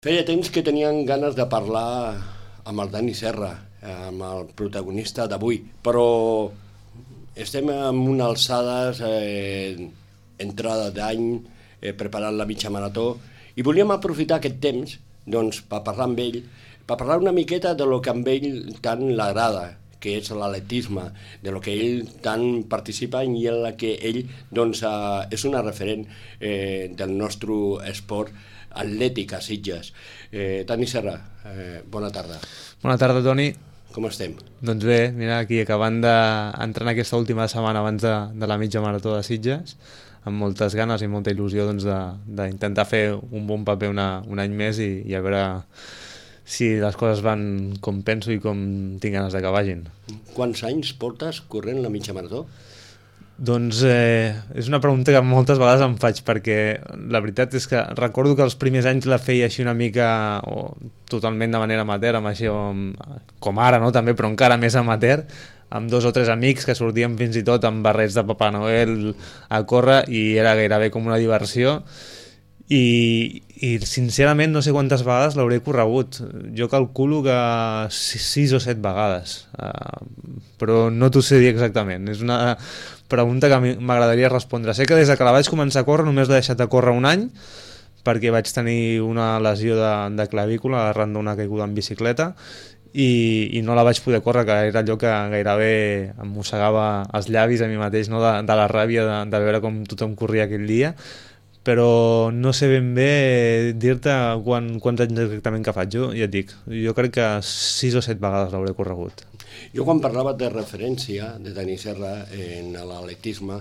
Feia temps que tenien ganes de parlar amb el Dani Serra, amb el protagonista d'avui, però estem en una alçades, entrada d'any, preparant la mitja marató, i volíem aprofitar aquest temps doncs, per parlar amb ell, per parlar una miqueta de lo que amb ell tant l'agrada, que és l'atletisme, de lo que ell tant participa i en la que ell doncs, és una referent del nostre esport atlètic a Sitges. Dani Serra, bona tarda. Bona tarda, Toni. Com estem? Doncs bé, mira, aquí acabant d'entrar en aquesta última setmana abans de la mitja marató de Sitges, amb moltes ganes i molta il·lusió doncs, d'intentar fer un bon paper un any més i a veure si les coses van com penso i com tinc ganes que vagin. Quants anys portes corrent la mitja marató? Doncs és una pregunta que moltes vegades em faig, perquè la veritat és que recordo que els primers anys la feia així una mica, o totalment de manera amateur, com ara, no? També, però encara més amateur, amb 2 o 3 amics que sortíem fins i tot amb barrets de Papà Noel a córrer i era gairebé com una diversió. I sincerament no sé quantes vegades l'hauré corregut. Jo calculo que 6 o 7 vegades, però no t'ho sé dir exactament. És una pregunta que m'agradaria respondre. Sé que des que la vaig començar a córrer només l'he deixat de córrer un any, perquè vaig tenir una lesió de clavícula arran d'una caiguda en bicicleta i no la vaig poder córrer, que era allò que gairebé em mossegava els llavis a mi mateix, no? de la ràbia de veure com tothom corria aquell dia. Però no sé ben bé dir-te quants anys exactament que faig. Ja et dic, jo crec que 6 o 7 vegades l'hauré corregut. Jo quan parlava de referència de Dani Serra en l'atletisme,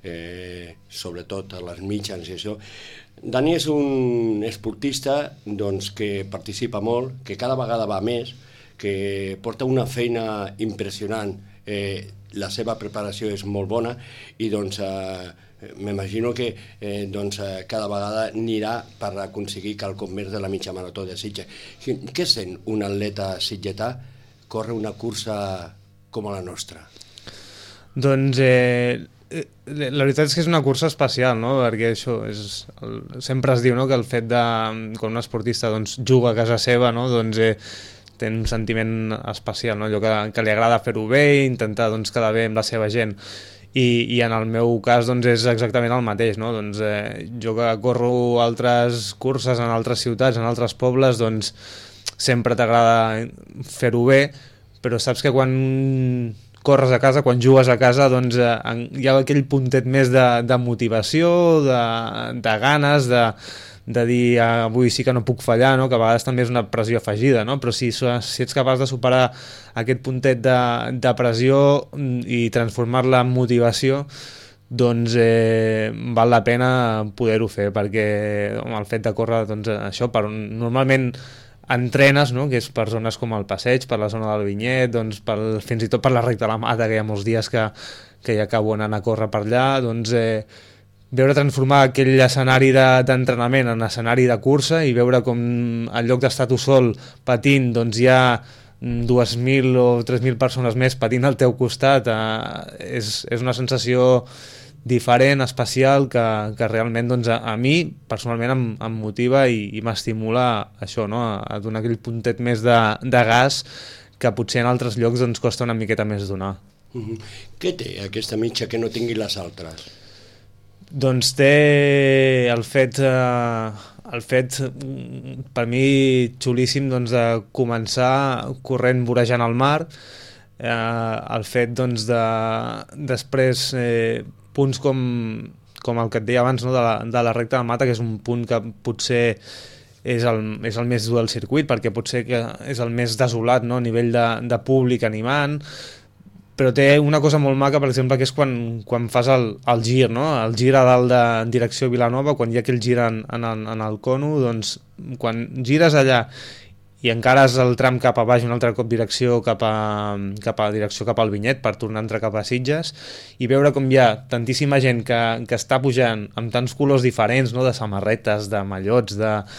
sobretot a les mitjans i això, Dani és un esportista doncs, que participa molt, que cada vegada va més, que porta una feina impressionant, la seva preparació és molt bona i doncs m'imagino que cada vegada anirà per aconseguir quelcom més de la mitja marató de Sitges. Què sent un atleta sitgetà córrer una cursa com la nostra? Doncs la veritat és que és una cursa especial, no? Perquè això sempre es diu, no? Que el fet de quan un esportista doncs, juga a casa seva, no? Doncs té un sentiment especial, no? Allò que li agrada fer-ho bé, intentar doncs, quedar bé amb la seva gent. I en el meu cas doncs, és exactament el mateix, no? Doncs, jo que corro altres curses en altres ciutats, en altres pobles, doncs sempre t'agrada fer-ho bé, però saps que quan corres a casa, quan jugues a casa, doncs hi ha aquell puntet més de motivació, de ganes, de dir avui sí que no puc fallar, no? Que a vegades també és una pressió afegida, no? Però si ets capaç de superar aquest puntet de pressió i transformar-la en motivació, doncs val la pena poder-ho fer, perquè el fet de córrer, doncs, això, normalment entrenes, no? Que és per zones com el Passeig, per la zona del Vinyet, doncs, fins i tot per la Recta de la Mata, que hi ha molts dies que ja acabo anant a córrer per allà, doncs veure transformar aquell escenari d'entrenament en escenari de cursa i veure com en lloc d'estar tu sol patint, doncs hi ha 2.000 o 3.000 persones més patint al teu costat, és una sensació diferent, especial, que realment doncs, a mi personalment em motiva i m'estimula això, no? A donar aquell puntet més de gas que potser en altres llocs doncs, costa una miqueta més donar. Què té aquesta mitja que no tingui les altres? Doncs té el fet per mi xulíssim doncs, de començar corrent vorejant el mar, el fet doncs, de després punts com el que et deia abans, no? de la Recta de la Mata, que és un punt que potser és el més dur del circuit, perquè potser que és el més desolat, no? A nivell de públic animant, però té una cosa molt maca, per exemple, que és quan fas el gir, no? El gir a dalt en direcció a Vilanova, quan hi ha aquell gir en el cono, doncs quan gires allà i encares el tram cap a baix un altre cop direcció cap al Vinyet per tornar a entrar cap a Sitges i veure com hi ha tantíssima gent que està pujant amb tants colors diferents, no? De samarretes, de mallots,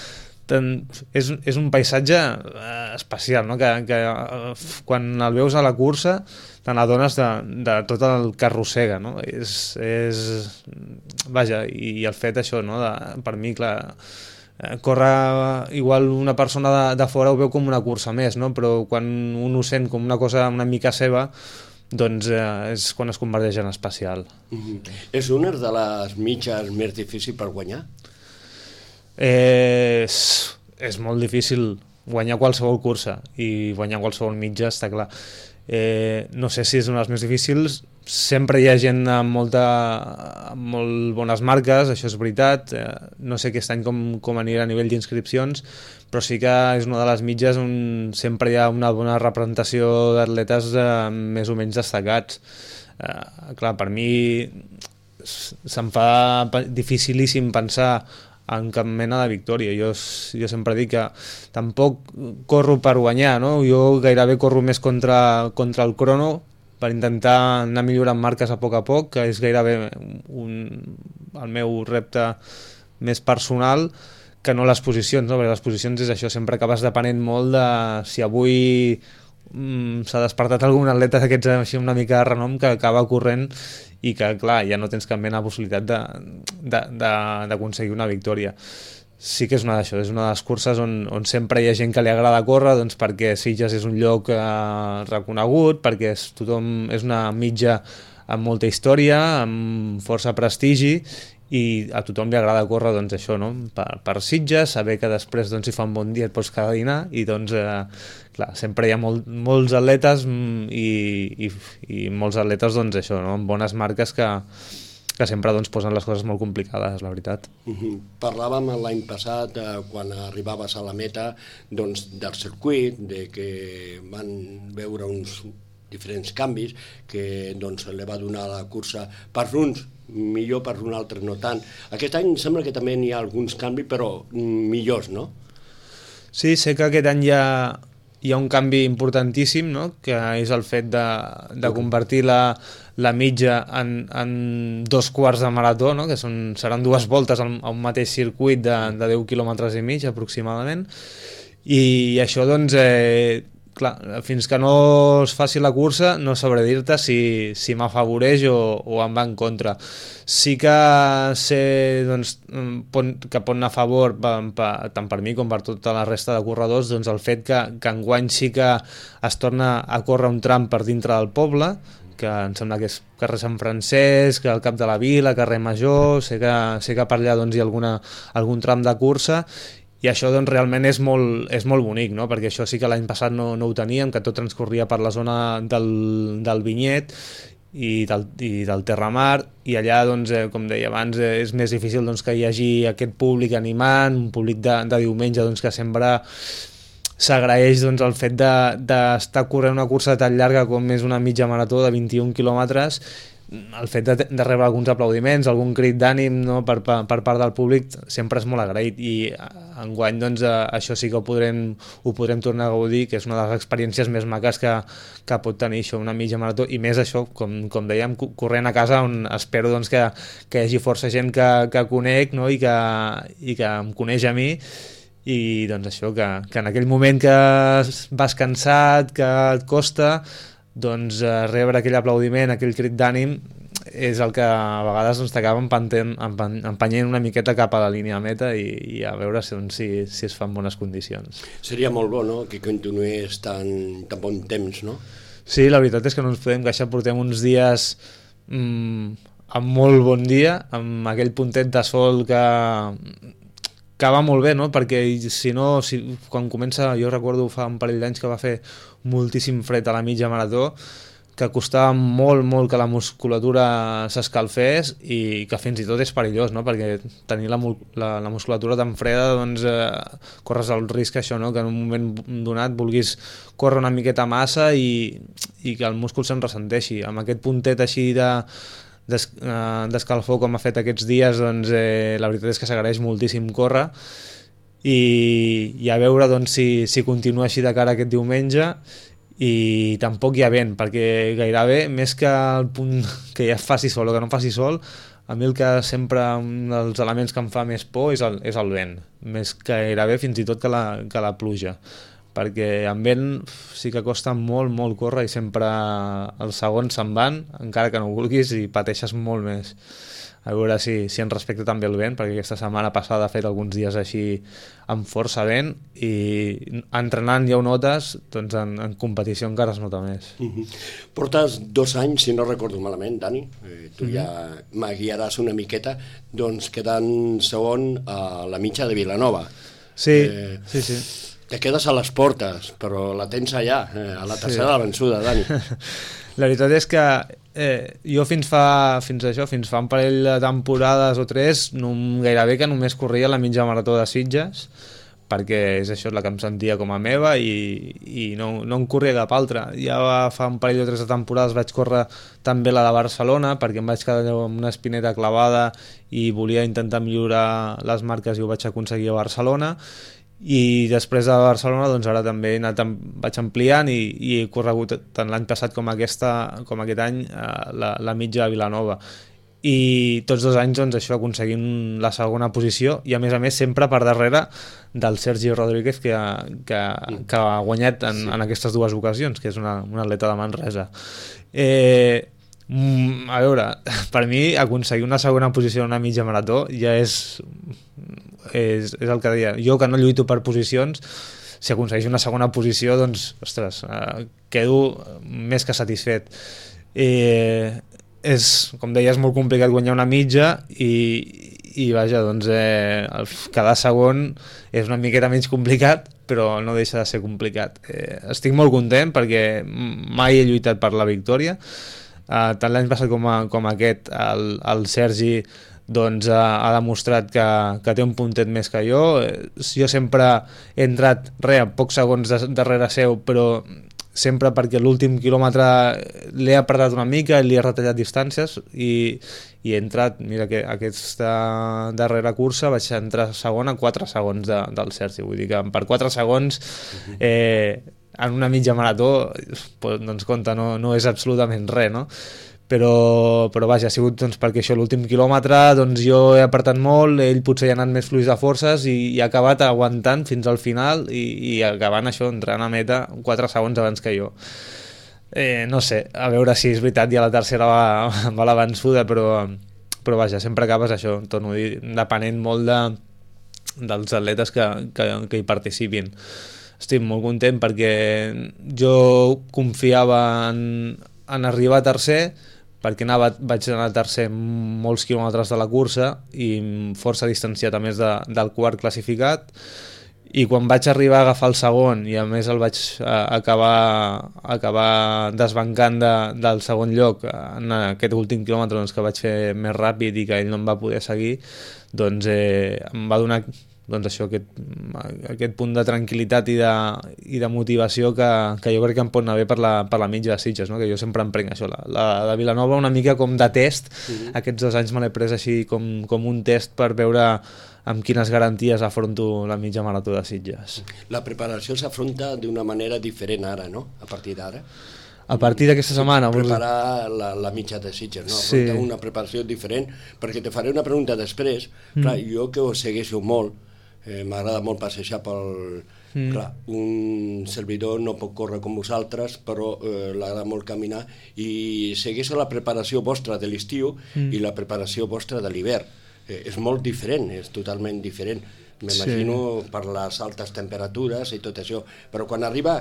és un paisatge especial, no? Que quan el veus a la cursa te n'adones de tot el que arrossega, no? Vaja, i el fet això, no? Per mi, clar, córrer, igual una persona de fora ho veu com una cursa més, no? Però quan un ho sent com una cosa una mica seva, doncs és quan es converteix en especial. És una de les mitges més difícils per guanyar? És molt difícil guanyar qualsevol cursa i guanyar qualsevol mitja, està clar. No sé si és una de les més difícils. Sempre hi ha gent amb molt bones marques, això és veritat. No sé aquest any com anirà a nivell d'inscripcions, però sí que és una de les mitges on sempre hi ha una bona representació d'atletes més o menys destacats. Clar, per mi se'm fa dificilíssim pensar en cap mena de victòria. Jo sempre dic que tampoc corro per guanyar, no? Jo gairebé corro més contra el crono, per intentar anar millorant marques a poc, que és gairebé el meu repte més personal que no les posicions, no? Perquè les posicions és això, sempre acabes depenent molt de si avui s'ha despertat algun atleta d'aquests així una mica de renom que acaba corrent i que, clar, ja no tens cap mena de possibilitat d'aconseguir una victòria. Sí que és una d'això, és una de les curses on sempre hi ha gent que li agrada córrer, doncs perquè Sitges és un lloc reconegut, perquè és una mitja amb molta història, amb força prestigi, i a tothom li agrada córrer, doncs això, no? Per Sitges, saber que després doncs, si fa un bon dia et pots quedar a dinar, i doncs, clar, sempre hi ha molts atletes i molts atletes, doncs això, no? Amb bones marques que sempre doncs, posen les coses molt complicades, la veritat. Parlàvem l'any passat, quan arribaves a la meta, doncs, del circuit, de que van veure uns diferents canvis que doncs, li va donar la cursa per uns millor, per un altre no tant. Aquest any sembla que també n'hi ha alguns canvis, però millors, no? Sí, sé que aquest any hi ha un canvi importantíssim, no? Que és el fet de convertir la mitja en 2 quarts de marató, no? Que seran 2 voltes a un mateix circuit de 10 quilòmetres i mig aproximadament, i això doncs clar, fins que no es faci la cursa no sabré dir-te si m'afavoreix o em va en contra. Sí que sé doncs, que pot anar a favor tant per mi com per tota la resta de corredors, doncs el fet que enguany sí que es torna a córrer un tram per dintre del poble, que em sembla que és carrer Sant Francesc, el Cap de la Vila, carrer Major, sé que per allà doncs, hi ha algun tram de cursa, i això doncs, realment és molt bonic, no? Perquè això sí que l'any passat no ho teníem, que tot transcorria per la zona del Vinyet i del Terramar, i allà, doncs, com deia abans, és més difícil doncs, que hi hagi aquest públic animant, un públic de diumenge doncs, que sempre s'agraeix doncs, el fet d'estar corrent una cursa tan llarga com és una mitja marató de 21 quilòmetres, el fet de rebre alguns aplaudiments, algun crit d'ànim, no, per part del públic sempre és molt agraït, i enguany doncs, això sí que ho podrem tornar a gaudir, que és una de les experiències més maques que pot tenir això, una mitja marató, i més això, com dèiem, corrent a casa, on espero doncs, que hi hagi força gent que conec, no, i que em coneix a mi, i doncs això, que en aquell moment que vas cansat, que et costa, doncs rebre aquell aplaudiment, aquell crit d'ànim, és el que a vegades doncs, t'acaba empenyent una miqueta cap a la línia de meta i a veure si es fan bones condicions. Seria molt bo, no?, que continués tan bon temps, no? Sí, la veritat és que no ens podem queixar, portem uns dies amb molt bon dia, amb aquell puntet de sol que va molt bé, no? Perquè si no, quan comença, jo recordo fa un parell d'anys que va fer moltíssim fred a la mitja marató, que costava molt que la musculatura s'escalfés, i que fins i tot és perillós, no? Perquè tenir la musculatura tan freda, doncs corres el risc això, no? Que en un moment donat vulguis córrer una miqueta massa i que el múscul se'n ressenteixi. Amb aquest puntet així d'escalfor com ha fet aquests dies, doncs la veritat és que s'agraeix moltíssim córrer, i a veure doncs, si continua així de cara aquest diumenge, i tampoc hi ha vent, perquè gairebé més que el punt que ja faci sol o que no faci sol, a mi el que sempre un dels elements que em fa més por és el vent, més que gairebé fins i tot que la pluja, perquè amb vent sí que costa molt, molt córrer i sempre els segons se'n van, encara que no vulguis, i pateixes molt més. A veure si en respecta també el vent, perquè aquesta setmana passada ha fet alguns dies així amb força vent i entrenant ja ho notes, doncs en competició encara es nota més. Portes 2 anys, si no recordo malament, Dani, tu ja me guiaràs una miqueta, doncs quedant segon a la mitja de Vilanova. Sí. Te quedes a les portes, però la tens allà, a la tercera vençuda, Dani. La veritat és que jo fins fa un parell de temporades o 3 gairebé que només corria la mitja marató de Sitges, perquè és això la que em sentia com a meva i no en corria cap altra. Ja fa un parell o 3 de temporades vaig córrer també la de Barcelona, perquè em vaig quedar amb una espineta clavada i volia intentar millorar les marques i ho vaig aconseguir a Barcelona. I després de Barcelona doncs ara també vaig ampliant i he corregut tant l'any passat com aquest any la mitja de Vilanova, i tots 2 anys doncs això, aconseguint la segona posició, i a més sempre per darrere del Sergi Rodríguez que ha guanyat en aquestes 2 ocasions, que és un atleta de Manresa. A veure, per mi aconseguir una segona posició en una mitja marató ja és el que deia, jo que no lluito per posicions, si aconsegueix una segona posició doncs, ostres, quedo més que satisfet. Com deia, és molt complicat guanyar una mitja i vaja, doncs cada segon és una miqueta menys complicat, però no deixa de ser complicat. Estic molt content perquè mai he lluitat per la victòria. Tant l'any passat com aquest, el Sergi doncs ha demostrat que té un puntet més que jo. Jo sempre he entrat pocs segons darrere seu, però sempre perquè l'últim quilòmetre l'he apretat una mica i li he retallat distàncies i he entrat, mira que aquesta darrera cursa vaig entrar segon a 4 segons del Sergi, vull dir que per 4 segons en una mitja marató doncs compte, no és absolutament res, no? Però vaja, ha sigut doncs, perquè això l'últim quilòmetre doncs jo he apretat molt, ell potser hi ha anat més fluix de forces i ha acabat aguantant fins al final i acabant això, entrant a meta 4 segons abans que jo. No sé, a veure si és veritat, ja la tercera va la vençuda, però vaja, sempre acabes això, torno a dir, depenent molt dels atletes que hi participin. Estic molt content perquè jo confiava en arribar a tercer, perquè vaig anar tercer molts quilòmetres de la cursa i força distanciat a més del quart classificat, i quan vaig arribar a agafar el segon i a més el vaig acabar desbancant del segon lloc en aquest últim quilòmetre doncs, que vaig fer més ràpid i que ell no em va poder seguir, doncs em va donar doncs això, aquest punt de tranquil·litat i de motivació que jo crec que em pot anar bé per la mitja de Sitges, no? Que jo sempre em prenc això, la de Vilanova una mica com de test. Aquests 2 anys me l'he pres així com un test per veure amb quines garanties afronto la mitja marató de Sitges. La preparació s'afronta d'una manera diferent ara, no? A partir d'ara? A partir d'aquesta setmana. Preparar la mitja de Sitges, no? Afrontar una preparació diferent, perquè te faré una pregunta després. Clar, jo que ho segueixo molt, m'agrada molt passejar pel... Clar, un servidor no pot córrer com vosaltres, però l'agrada molt caminar i segueixo la preparació vostra de l'estiu i la preparació vostra de l'hivern. És molt diferent, és totalment diferent. M'imagino per les altes temperatures i tot això, però quan arriba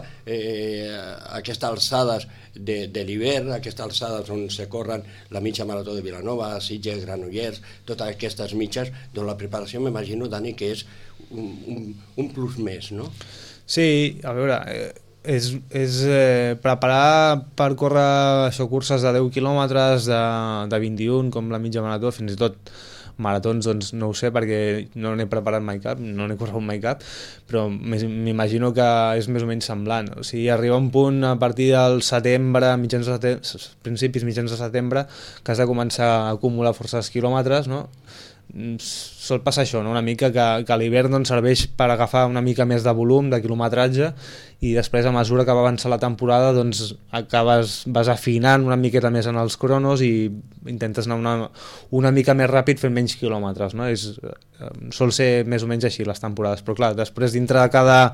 a aquestes alçades de l'hivern, aquestes alçades on se corren la mitja marató de Vilanova, Sitges, Granollers, totes aquestes mitges, doncs la preparació m'imagino, Dani, que és un plus més, no? Sí, a veure, és preparar per córrer això, curses de 10 quilòmetres, de 21, com la mitja marató, fins i tot maratons, doncs no ho sé, perquè no n'he preparat mai cap, no n'he corregut mai cap, però m'imagino que és més o menys semblant. O sigui, arriba un punt a partir del setembre, principis mitjans de setembre, que has de començar a acumular forces quilòmetres, no? Sol passar això, no? Una mica que l'hivern doncs, serveix per agafar una mica més de volum, de quilometratge, i després a mesura que va avançar la temporada doncs, vas afinant una miqueta més en els cronos i intentes anar una mica més ràpid fent menys quilòmetres, no? Sol ser més o menys així les temporades, però clar, després dintre de cada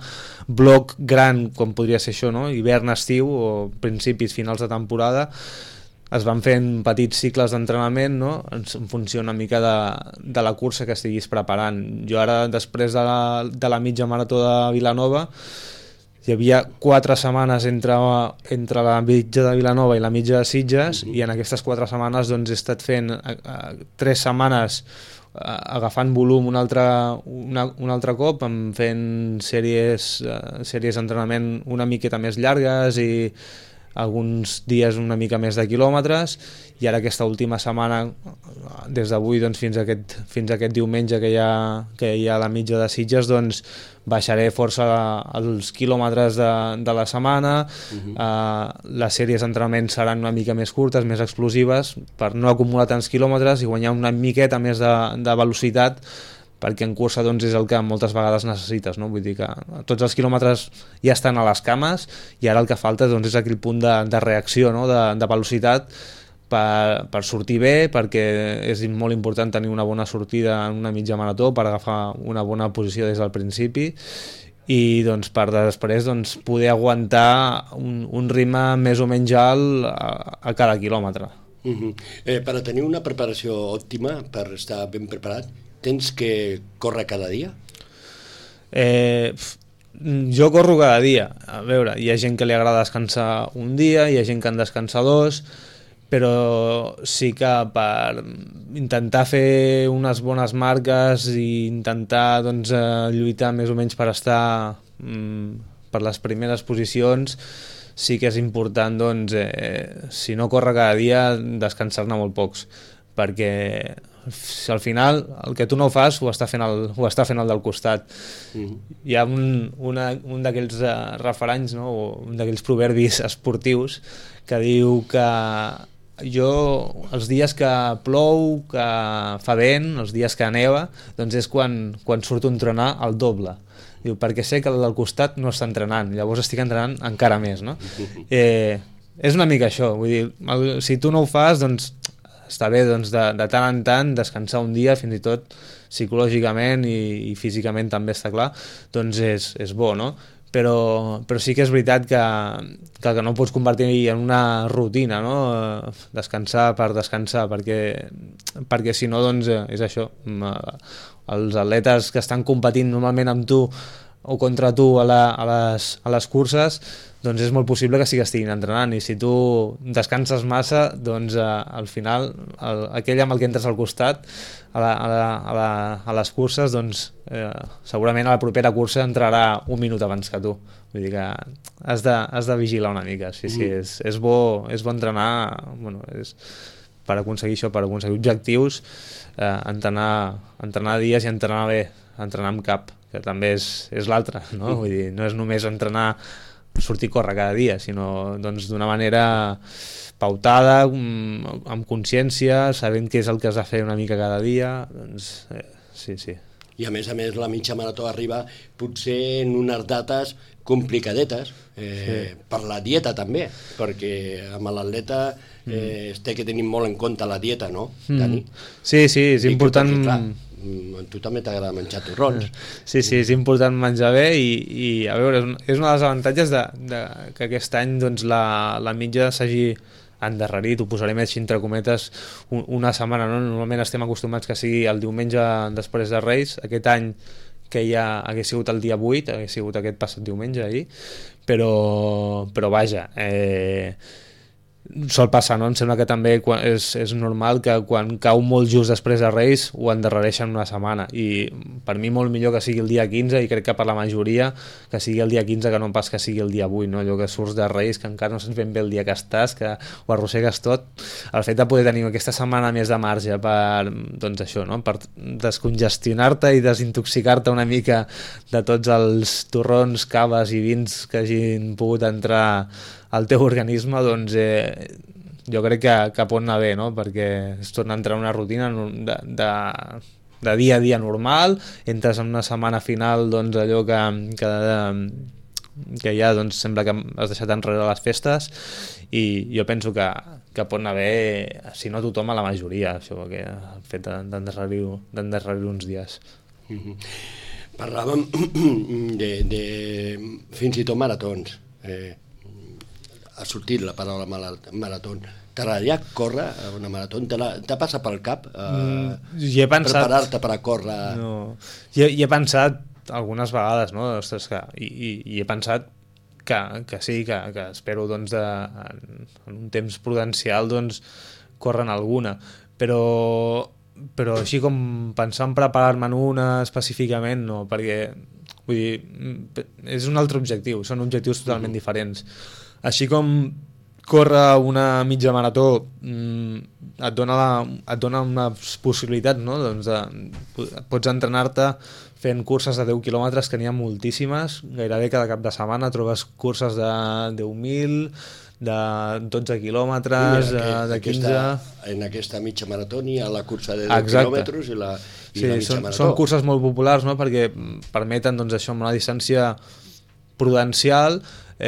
bloc gran, com podria ser això, no? Hivern-estiu o principis, finals de temporada, es van fent petits cicles d'entrenament, no? En funció una mica de la cursa que estiguis preparant. Jo ara, després de la mitja marató de Vilanova, hi havia 4 setmanes entre la mitja de Vilanova i la mitja de Sitges, i en aquestes 4 setmanes doncs, he estat fent 3 setmanes agafant volum un altre cop, fent sèries d'entrenament una miqueta més llargues i alguns dies una mica més de quilòmetres, i ara aquesta última setmana, des d'avui doncs, fins a aquest diumenge que hi ha la mitja de Sitges, doncs baixaré força els quilòmetres de la setmana. Les sèries d'entrenament seran una mica més curtes, més explosives, per no acumular tants quilòmetres i guanyar una miqueta més de velocitat, perquè en cursa doncs, és el que moltes vegades necessites, no? Vull dir que tots els quilòmetres ja estan a les cames i ara el que falta doncs, és aquell punt de reacció, no? de velocitat per sortir bé, perquè és molt important tenir una bona sortida en una mitja marató per agafar una bona posició des del principi i doncs, per després doncs, poder aguantar un ritme més o menys alt a cada quilòmetre. Per tenir una preparació òptima, per estar ben preparat, tens que córrer cada dia? Jo corro cada dia. A veure, hi ha gent que li agrada descansar un dia, hi ha gent que en descansa 2, però sí que per intentar fer unes bones marques i intentar doncs, lluitar més o menys per estar per les primeres posicions, sí que és important doncs, si no córrer cada dia, descansar-ne molt pocs, perquè al final el que tu no ho fas ho està fent el del costat. Hi ha un d'aquells refranys, no? O un d'aquells proverbis esportius que diu que jo els dies que plou, que fa vent, els dies que neva, doncs és quan surto a entrenar el doble. Diu, perquè sé que el del costat no està entrenant, llavors estic entrenant encara més, no? És una mica això, vull dir, si tu no ho fas, doncs està bé doncs, de tant en tant descansar un dia, fins i tot psicològicament i físicament també està clar, doncs és bo, no? Però sí que és veritat que no pots convertir en una rutina, no? Descansar per descansar, perquè si no doncs és això, els atletes que estan competint normalment amb tu o contra tu a les curses, doncs és molt possible que sí que estiguin entrenant, i si tu descanses massa, doncs al final aquell amb el que entres al costat a les curses, doncs segurament a la propera cursa entrarà un minut abans que tu. Vull dir que has de vigilar una mica. Sí, és bo entrenar, bueno, per aconseguir això, per aconseguir objectius, entrenar dies i entrenar bé, entrenar amb cap, que també és l'altre, no? Vull dir, no és només entrenar, sortir a córrer cada dia, sinó doncs, d'una manera pautada, amb consciència, sabent què és el que has de fer una mica cada dia, doncs sí. I a més, la mitja marató arriba potser en unes dates complicadetes, per la dieta també, perquè amb l'atleta es té que tenir molt en compte la dieta, no, Dani? Sí, és important. A tu també t'agrada menjar torrons. Sí, és important menjar bé i a veure, és un dels avantatges que aquest any doncs, la mitja s'hagi endarrerit, ho posarem així entre cometes, una setmana, no? Normalment estem acostumats que sigui el diumenge després de Reis, aquest any que ja hagués sigut el dia 8, hagués sigut aquest passat diumenge ahir, però vaja, sol passar, no? Em sembla que també és normal que quan cau molt just després de Reis ho endarrereixen una setmana, i per mi molt millor que sigui el dia 15, i crec que per la majoria que sigui el dia 15 que no pas que sigui el dia 8, no? Allò que surts de Reis, que encara no saps ben bé el dia que estàs, que ho arrossegues tot, el fet de poder tenir aquesta setmana més de marge per, doncs això, no? Per descongestionar-te i desintoxicar-te una mica de tots els torrons, caves i vins que hagin pogut entrar al teu organisme, doncs jo crec que pot anar bé, no? Perquè es torna a entrar en una rutina de dia a dia normal, entres en una setmana final, doncs allò que ja doncs, sembla que has deixat enrere les festes, i jo penso que pot anar bé, si no tothom, a la majoria, això, que el fet d'endarrerir uns dies. Parlàvem de fins i tot maratons. Ha sortit la paraula marató. T'agradaria córrer una marató? T'ha passat pel cap hi he pensat, preparar-te per a córrer? No. Hi he pensat algunes vegades, no? Ostres, i he pensat que sí, que espero doncs, en un temps prudencial doncs, córrer en alguna, però així com pensar en preparar-me en una específicament no, perquè vull dir, és un altre objectiu, són objectius totalment diferents. Així com córrer una mitja marató et dona unes possibilitats, no? Doncs pots entrenar-te fent curses de 10 quilòmetres, que n'hi ha moltíssimes, gairebé cada cap de setmana trobes curses de 10.000, de 12 quilòmetres, de 15... En aquesta mitja marató hi ha la cursa de 10 quilòmetres i la mitja marató. Són curses molt populars, no? Perquè permeten doncs, això, amb una distància prudencial,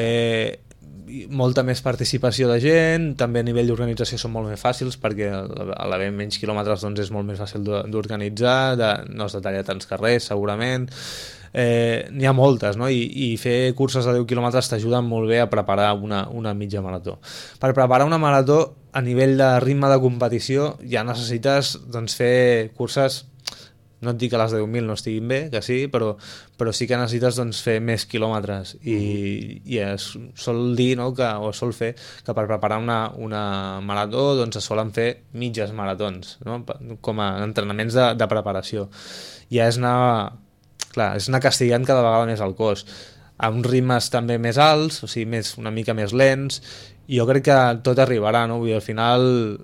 molta més participació de gent, també a nivell d'organització són molt més fàcils perquè a l'haver menys quilòmetres doncs, és molt més fàcil d'organitzar, no es detalla tants carrers segurament, n'hi ha moltes, no? I fer curses de 10 quilòmetres t'ajuden molt bé a preparar una mitja marató. Per preparar una marató a nivell de ritme de competició ja necessites doncs, fer curses, no et dic que les 10.000 no estiguin bé, que sí, però sí que necessites doncs, fer més quilòmetres i es sol dir, no, o es sol fer que per preparar una marató doncs, es solen fer mitges maratons, no? Com a entrenaments de preparació. I és anar castigant cada vegada més el cos a uns ritmes també més alts, o sigui, una mica més lents, i jo crec que tot arribarà, no? Vull dir, al final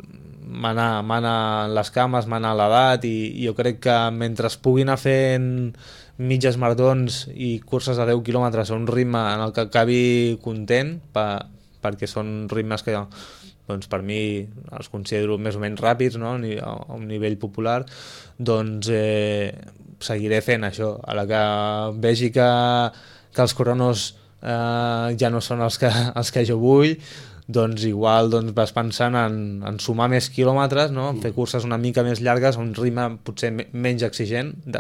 mana les cames, mana l'edat, i jo crec que mentre es pugui anar fent mitges maratons i curses de 10 quilòmetres a un ritme en el que acabi content, perquè són ritmes que doncs, per mi els considero més o menys ràpids, no? A un nivell popular, doncs seguiré fent això. A la que vegi que els cronos ja no són els que jo vull, doncs igual doncs vas pensant en sumar més quilòmetres, no? Fer curses una mica més llargues a un ritme potser menys exigent de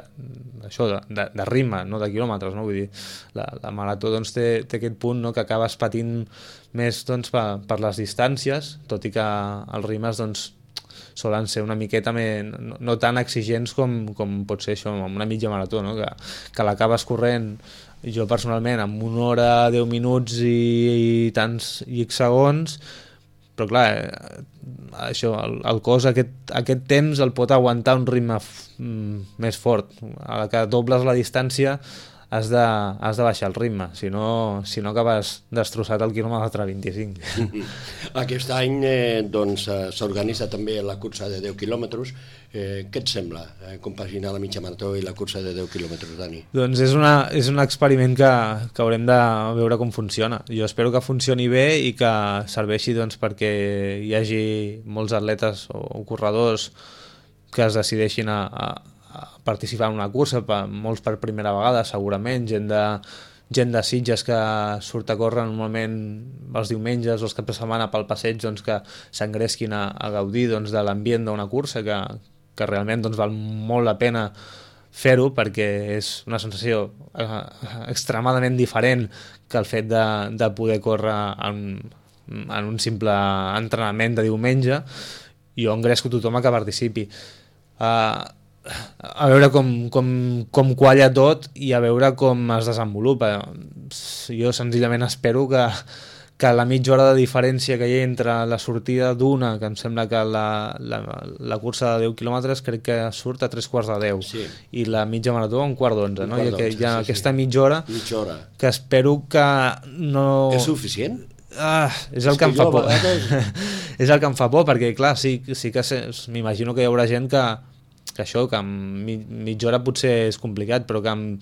ritme, no de quilòmetres, no? Vull dir, la marató doncs, té aquest punt, no? Que acabes patint més doncs, per les distàncies, tot i que els ritmes doncs, solen ser una miqueta no tan exigents com pot ser això amb una mitja marató, no? Que l'acabes corrent jo personalment amb 1 hora, 10 minuts i tants X segons, però clar, això, el cos aquest temps el pot aguantar un ritme més fort. A la que dobles la distància has de baixar el ritme, si no acabes destrossat al quilòmetre 25. Aquest any doncs, s'organitza també la cursa de 10 quilòmetres. Què et sembla compaginar la mitja marató i la cursa de 10 quilòmetres, Dani? Doncs és un experiment que haurem de veure com funciona. Jo espero que funcioni bé i que serveixi doncs, perquè hi hagi molts atletes o corredors que es decideixin a participar en una cursa, molts per primera vegada segurament, gent de Sitges que surt a córrer normalment els diumenges o els caps de setmana pel passeig, doncs, que s'engresquin a gaudir doncs, de l'ambient d'una cursa que realment doncs, val molt la pena fer-ho perquè és una sensació extremadament diferent que el fet de poder córrer en un simple entrenament de diumenge. Jo engresco tothom a que participi. A veure com qualla tot i a veure com es desenvolupa. Jo senzillament espero que la mitja hora de diferència que hi ha entre la sortida d'una, que em sembla que la cursa de 10 quilòmetres crec que surt a 3:15, sí. I la mitja marató a 11:15, no? I hi ha aquesta mitja hora que espero que no... És suficient? És el que em fa por. És el que em fa por, perquè clar, sí que m'imagino que hi haurà gent que amb mitja hora potser és complicat, però que amb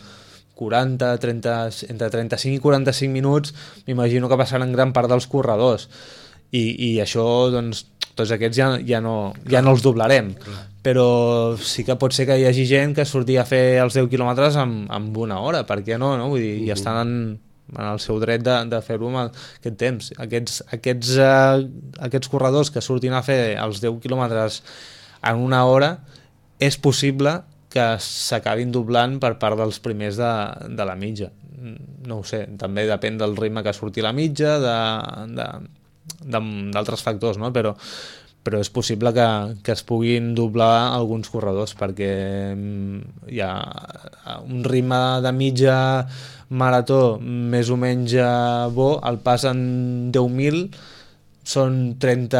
entre 35 i 45 minuts m'imagino que passaran gran part dels corredors i això doncs tots aquests ja no els doblarem. Clar. Però sí que pot ser que hi hagi gent que surti a fer els 10 quilòmetres amb 1 hora, per què no? Vull dir, ja estan en el seu dret de fer-ho amb aquest temps. Aquests corredors que surtin a fer els 10 quilòmetres en 1 hora, és possible que s'acabin doblant per part dels primers de la mitja. No ho sé, també depèn del ritme que surti la mitja, d'altres factors, no? Però és possible que es puguin doblar alguns corredors, perquè hi ha un ritme de mitja marató més o menys bo, el pas en 10.000 són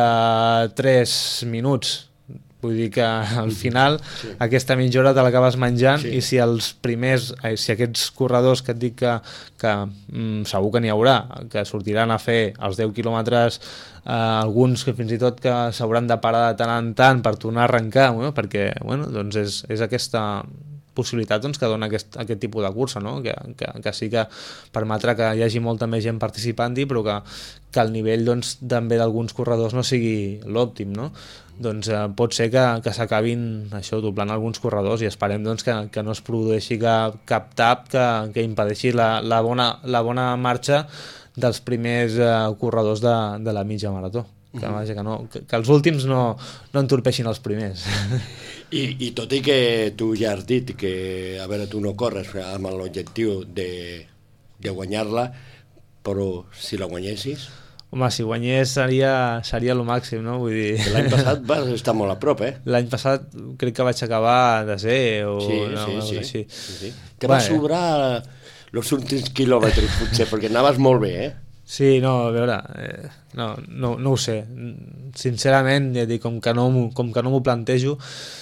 33 minuts. Vull dir que al final aquesta mitja hora te l'acabes menjant, i si si aquests corredors que et dic que segur que n'hi haurà, que sortiran a fer els 10 quilòmetres, alguns que fins i tot que s'hauran de parar de tant en tant per tornar a arrencar, perquè doncs és aquesta possibilitat que dona aquest tipus de cursa, no? que sí que permetrà que hi hagi molta més gent participant-hi, però que el nivell també d'alguns corredors no sigui l'òptim, no? Doncs pot ser que s'acabin això doblant alguns corredors, i esperem que no es produeixi cap tap que impedeixi la bona marxa dels primers corredors de la mitja marató, que els últims no entorpeixin els primers. I tot i que tu ja has dit que a veure, tu no corres amb l'objectiu de guanyar-la, però si la guanyessis... Home, si guanyés seria el màxim, no? Vull dir... L'any passat vas estar molt a prop, eh? L'any passat crec que vaig acabar de ser o sí. Te va sobrar els últims quilòmetres, potser, perquè anaves molt bé, eh? Sí, no, a veure, no ho sé. Sincerament, ja dic, com que no m'ho plantejo,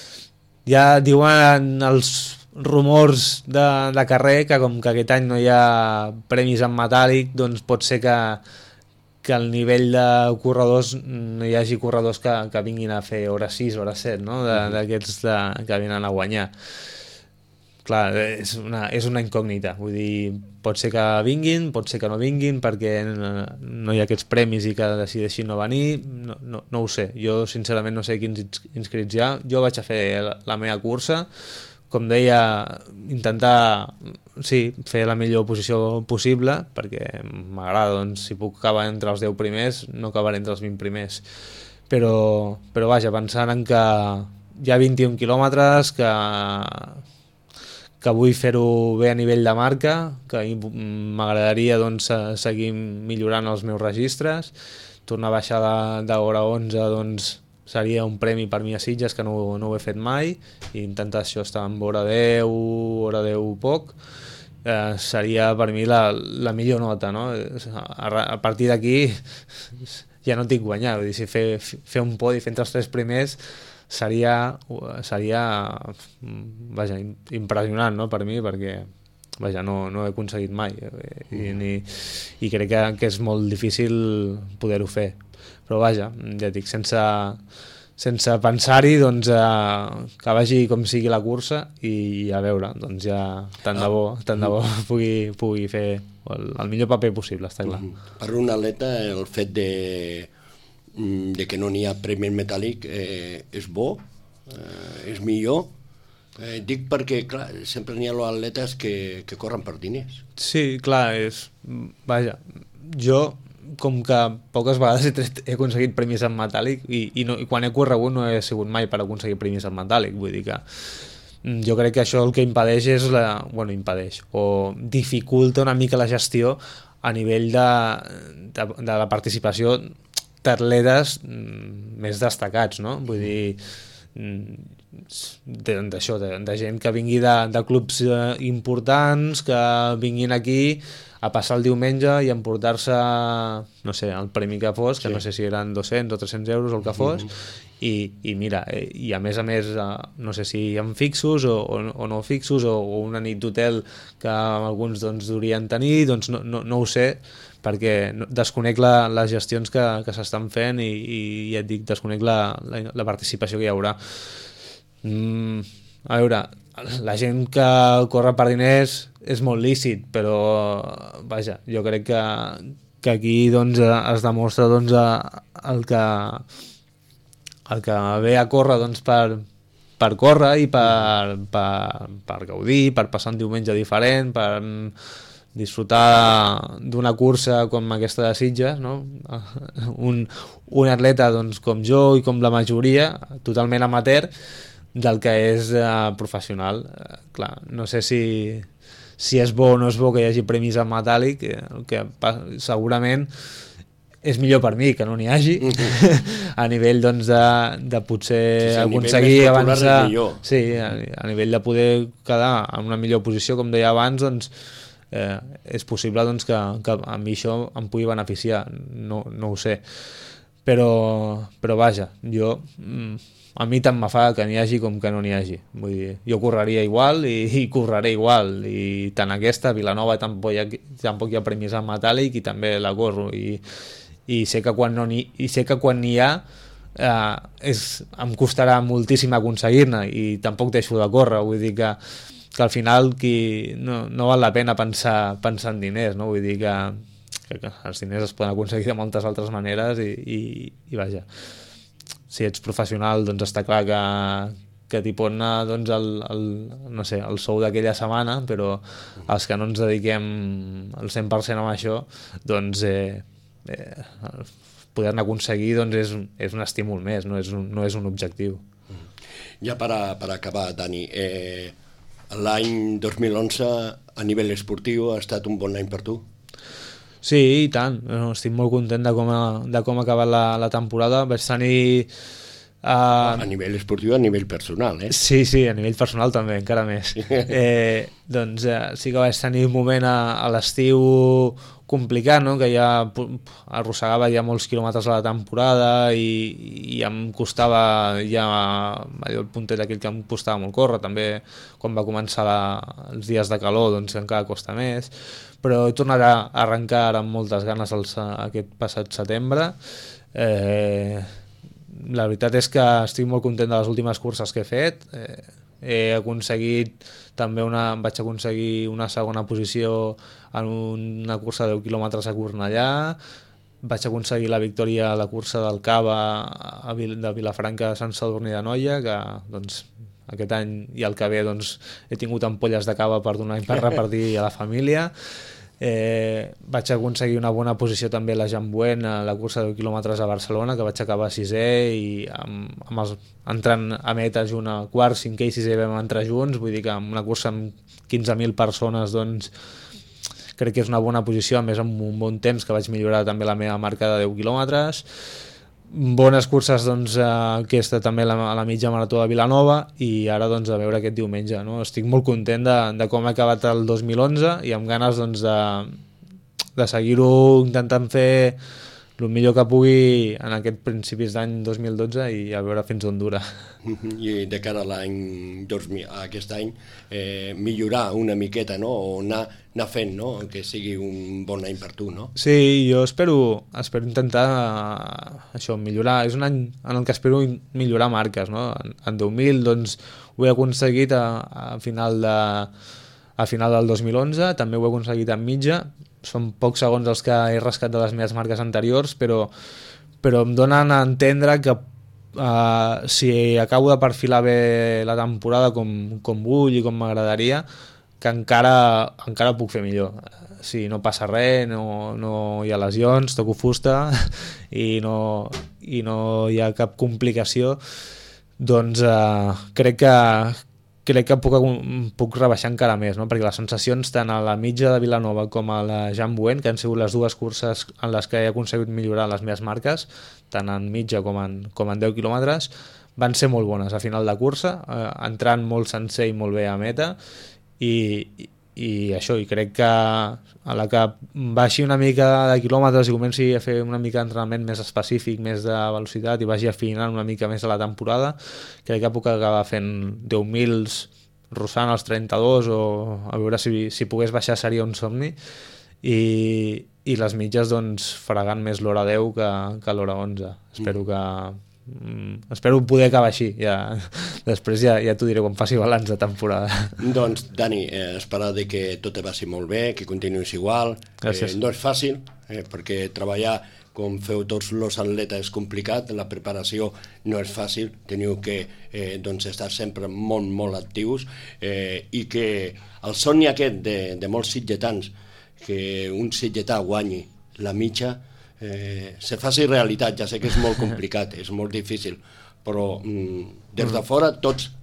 ja diuen els rumors de carrer que com que aquest any no hi ha premis en metàl·lic, doncs pot ser que el nivell de corredors no hi hagi corredors que vinguin a fer hora 6, hora 7, no? D'aquests que venen a guanyar. Clar, és una incògnita, vull dir, pot ser que vinguin, pot ser que no vinguin, perquè no hi ha aquests premis i que decideixin no venir, no ho sé. Jo sincerament no sé quins inscrits hi ha. Jo vaig a fer la meva cursa, com deia, intentar fer la millor posició possible, perquè m'agrada, doncs, si puc acabar entre els 10 primers, no acabaré entre els 20 primers. Però vaja, pensant en que hi ha 21 quilòmetres, que vull fer-ho bé a nivell de marca, que m'agradaria doncs, seguir millorant els meus registres, tornar a baixar d'hora 11, doncs, seria un premi per mi a Sitges, que no ho he fet mai, i intentar això estar en hora 10 poc, seria per mi la millor nota, no? A partir d'aquí ja no tinc guanyar, vull dir, si fer un podi fent els 3 primers seria vaja, impressionant, no? Per mi, perquè vaja, no ho he aconseguit mai, i crec que és molt difícil poder-ho fer. Però vaja, ja dic, sense pensar-hi, doncs, que vagi com sigui la cursa, i a veure, doncs ja tant de bo pugui fer el millor paper possible, està clar. Per un atleta el fet de que no n'hi ha premi metàl·lic és bo, és millor. Dic perquè, clar, sempre n'hi ha atletes que corren per diners. Sí, clar, vaja, jo com que poques vegades he aconseguit premis en metàl·lic, i quan he corregut no he sigut mai per aconseguir premis en metàl·lic, vull dir que jo crec que això el que impedeix o dificulta una mica la gestió a nivell de la participació d'atletes més destacats, no? Vull dir, d'això, de gent que vingui de clubs importants, que vinguin aquí a passar el diumenge i emportar-se, no sé, el premi que fos, que no sé si eren 200 o 300 euros o el que fos, i mira, i a més, no sé si hi ha fixos o no fixos, o una nit d'hotel que alguns doncs durien tenir, doncs no ho sé, perquè desconec les gestions que s'estan fent, i ja et dic, desconec la participació que hi haurà. A veure, la gent que corre per diners és molt lícit, però vaja, jo crec que aquí doncs, es demostra doncs, el que ve a córrer doncs, per córrer i per gaudir, per passar un diumenge diferent, per disfrutar d'una cursa com aquesta de Sitges, no? Un atleta doncs, com jo i com la majoria, totalment amateur, del que és professional. Clar, no sé si és bo o no és bo que hi hagi premis en metàl·lic, el que segurament és millor per mi que no n'hi hagi, a nivell doncs, de potser aconseguir avançar, sí, a nivell de poder quedar en una millor posició, com deia abans, doncs, és possible doncs, que a mi això em pugui beneficiar, no ho sé, però vaja, a mi tant me fa que n'hi hagi com que no n'hi hagi. Vull dir, jo correria igual i correré igual, i tant aquesta, Vilanova tampoc hi ha premis en metàl·lic i també la corro, i sé que quan n'hi ha em costarà moltíssim aconseguir-ne i tampoc deixo de córrer, vull dir que al final no val la pena pensar en diners, no? Vull dir que els diners es poden aconseguir de moltes altres maneres i vaja, si ets professional doncs està clar que t'hi pot anar doncs, no sé, el sou d'aquella setmana, però els que no ens dediquem el 100% a això, doncs poder-ne aconseguir doncs, és un estímul més, no és un objectiu. Ja per acabar, Dani, l'any 2011 a nivell esportiu ha estat un bon any per tu? Sí, i tant. Estic molt content de com ha acabat la temporada. Vaig tenir... A nivell esportiu, a nivell personal, eh? Sí, a nivell personal també, encara més. Doncs sí que vaig tenir un moment a l'estiu complicat, no? Que ja arrossegava ja molts quilòmetres a la temporada i em costava ja el puntet aquell que em costava molt córrer, també quan va començar els dies de calor doncs encara costa més, però he tornat a arrencar amb moltes ganes aquest passat setembre. La veritat és que estic molt content de les últimes curses que he fet. He aconseguit també vaig aconseguir una segona posició en una cursa de 10 quilòmetres a Cornellà, vaig aconseguir la victòria a la cursa del Cava de Vilafranca a Sant Sadurní d'Anoia, que doncs, aquest any i el que ve doncs, he tingut ampolles de cava per donar i per repartir a la família. Vaig aconseguir una bona posició també a la Jambuent a la cursa de 10 quilòmetres a Barcelona, que vaig acabar 6è i entrant a meta junt a quart, 5è i 6è vam entrar junts, vull dir que en una cursa amb 15.000 persones doncs crec que és una bona posició, a més amb un bon temps que vaig millorar també la meva marca de 10 quilòmetres. Bones curses doncs, aquesta també a la mitja marató de Vilanova i ara doncs, a veure aquest diumenge, no? Estic molt content de com ha acabat el 2011 i amb ganes doncs, de seguir-ho intentant fer el millor que pugui en aquest principis d'any 2012 i a veure fins on dura. I de cara a l'any 2000, a aquest any, millorar una miqueta, no? O anar fent, no? Que sigui un bon any per tu, no? Sí, jo espero intentar això, millorar. És un any en el que espero millorar marques, no? En 10.000 doncs, ho he aconseguit a final del 2011, també ho he aconseguit en mitja. Són pocs segons els que he rascat de les meves marques anteriors, però em donen a entendre que si acabo de perfilar bé la temporada com vull i com m'agradaria, que encara puc fer millor. Si no passa res, no hi ha lesions, toco fusta i no hi ha cap complicació, doncs crec que puc rebaixar encara més, no? Perquè les sensacions tant a la mitja de Vilanova com a la Jambuent, que han sigut les dues curses en les que he aconseguit millorar les meves marques, tant en mitja com en 10 quilòmetres, van ser molt bones a final de cursa, entrant molt sencer i molt bé a meta, i això, i crec que a la que baixi una mica de quilòmetres i comenci a fer una mica d'entrenament més específic, més de velocitat i vagi afinant una mica més a la temporada, crec que puc acabar fent 10.000 rossant els 32 o a veure si pogués baixar seria un somni i les mitges doncs fregant més l'hora 10 que l'hora 11. Espero poder acabar així, després ja t'ho diré quan faci balanç de temporada. Doncs Dani, esperar que tot te vagi molt bé, que continuïs igual. No és fàcil, perquè treballar com feu tots els atletes és complicat, la preparació no és fàcil, teniu que estar sempre molt, molt actius i que el somni aquest de molts sitgetans, que un sitgetà guanyi la mitja, se faci realitat. Ja sé que és molt complicat, és molt difícil, però des de fora tots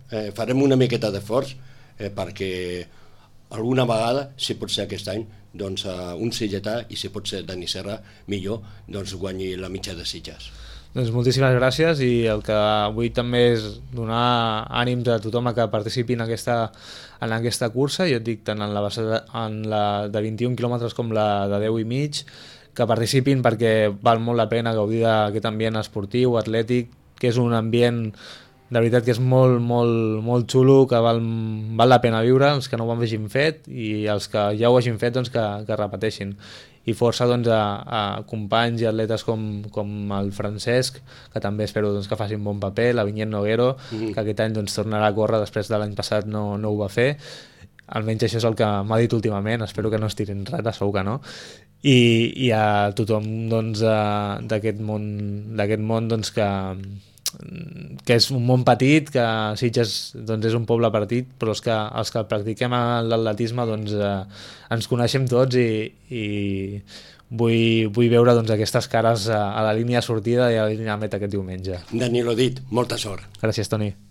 farem una miqueta d'esforç perquè alguna vegada, si pot ser aquest any, doncs un sitgetà, i si pot ser Dani Serra, millor, doncs guanyi la mitja de Sitges. Doncs moltíssimes gràcies, i el que vull també és donar ànims a tothom a que participi en aquesta cursa. Jo et dic, tant en la de 21 quilòmetres com la de 10 i mig, que participin perquè val molt la pena gaudir d'aquest ambient esportiu, atlètic, que és un ambient de veritat que és molt, molt, molt xulo, que val la pena viure, els que no ho hagin fet, i els que ja ho hagin fet doncs que repeteixin. I força doncs, a companys i atletes com el Francesc, que també espero doncs, que facin bon paper, la Vinyet Noguero, que aquest any doncs, tornarà a córrer després de l'any passat no ho va fer. Almenys això és el que m'ha dit últimament, espero que no es tirin res, segur que no. I a tothom doncs, d'aquest món doncs, que és un món petit, que Sitges doncs, és un poble petit, però els que practiquem l'atletisme doncs, ens coneixem tots, i vull veure doncs, aquestes cares a la línia de sortida i a la línia de meta aquest diumenge. Danilo dit, molta sort. Gràcies, Toni.